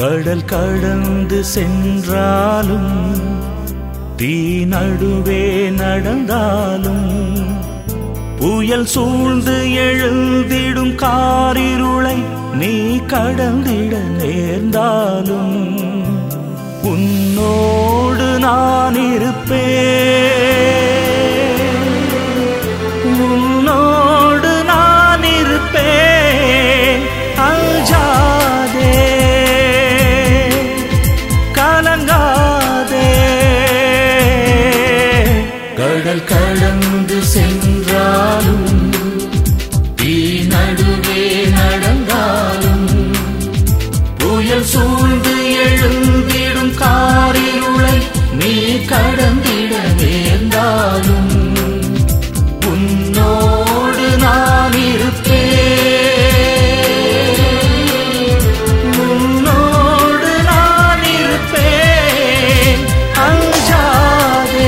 கடல் கடந்து சென்றாலும் தீ நடுவே நடந்தாலும் புயல் சூழ்ந்து எழுந்திடும் காரிருளை நீ கடந்திட நேர்ந்தாலும் உன்னோடு நான் இருப்பேன், உன்னோடு நான் இருப்பேன். அஞ்சாதே, கலங்காதே. கடல் கடந்து சென்றாலும் தீ நடுவே நடந்தாலும் புயல் சூழ்ந்து எழுந்திடும் காரிருளை நீ கடந்திட நேர்ந்தாலும் உன்னோடு நான் இருப்பேன், உன்னோடு நான் இருப்பேன். அஞ்சாதே,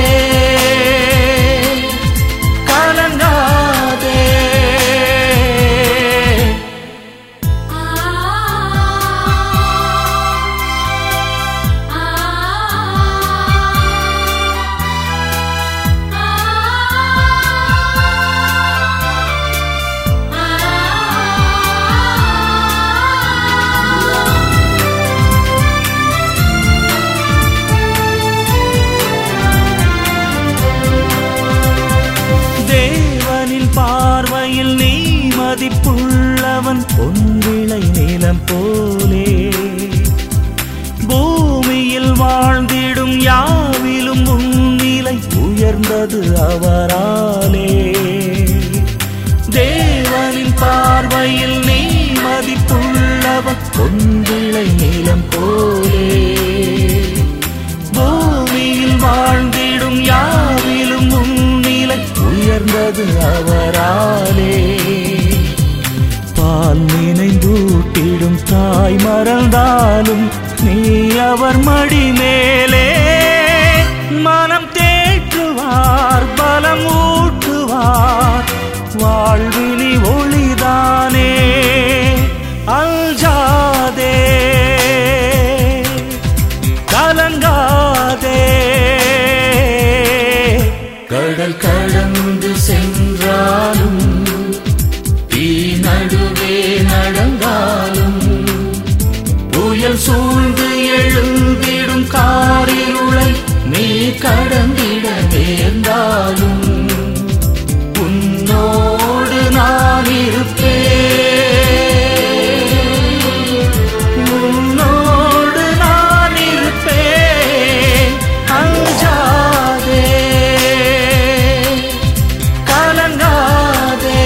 கலங்காதே. பார்வையில் நீ மதிப்புள்ளவன், பொன்விளை நிலம் போலே பூமியில் வாழ்ந்திடும் யாவிலும் உன்னிலை உயர்ந்தது அவராலே. தேவனின் பார்வையில் நீ மதிப்புள்ளவன், பொன்விளை நிலம் போலே பூமியில் வாழ்ந்திடும் யாவிலும் உன்னிலை உயர்ந்தது அவராலே. பால் நினைந்தூட்டிடும் தாய் மறந்தாலும் நீ அவர் மடி மேலே மனம் தேற்றுவார், பலம் ஊட்டுவார். வாழ்வினி ஒளிதானே. அஞ்சாதே, கலங்காதே. கடல் கடந்து சென்றாலும் தீ நடுவே நடந்தாலும் புயல் சூழ்ந்து எழுந்திடும் காரிருளை நீ கடந்திட நேர்ந்தாலும் உன்னோடு நான் இருப்பேன், உன்னோடு நான் இருப்பேன். அஞ்சாதே, கலங்காதே.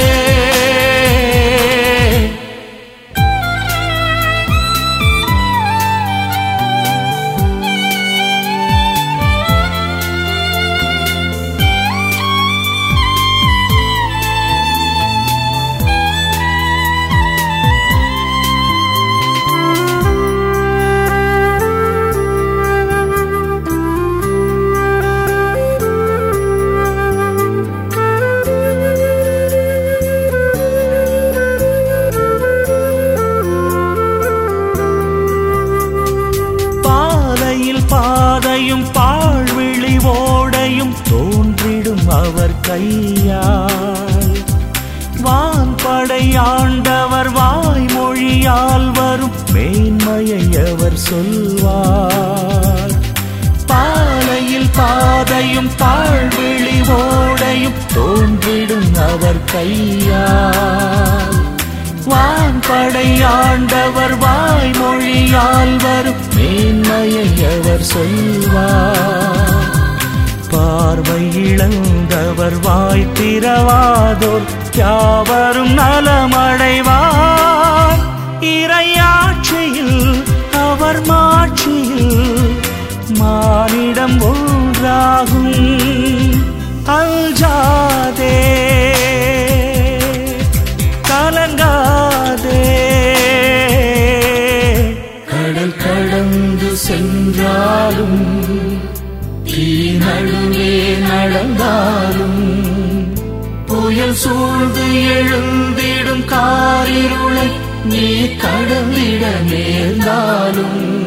பாதையும் பாழ்விழி ஓடையும் தோன்றிடும் அவர் கையால். வான்படை ஆண்டவர் வாய்மொழியால் வரும் மேன்மையை அவர் சொல்வார். பாலையில் பாதையும் பாழ்விழி ஓடையும் தோன்றிடும் அவர் கையால். வான்படை ஆண்டவர் வாய்மொழியால் வரும் மேன்மையை அவர் சொல்வார். பார்வை இழந்தவர் வாய் திறவாதோர் யாவரும் நலமடைவார். இறையாட்சியில் அவர் மாட்சியில் மானிடம் ஒன்றாகும். அஞ்சாதே, கலங்காதே. கடல் கடந்து சென்றாலும் தீ நடுவே நடந்தாலும் புயல் சூழ்ந்து எழுந்திடும் காரிருளை நீ கடந்திட நேர்ந்தாலும்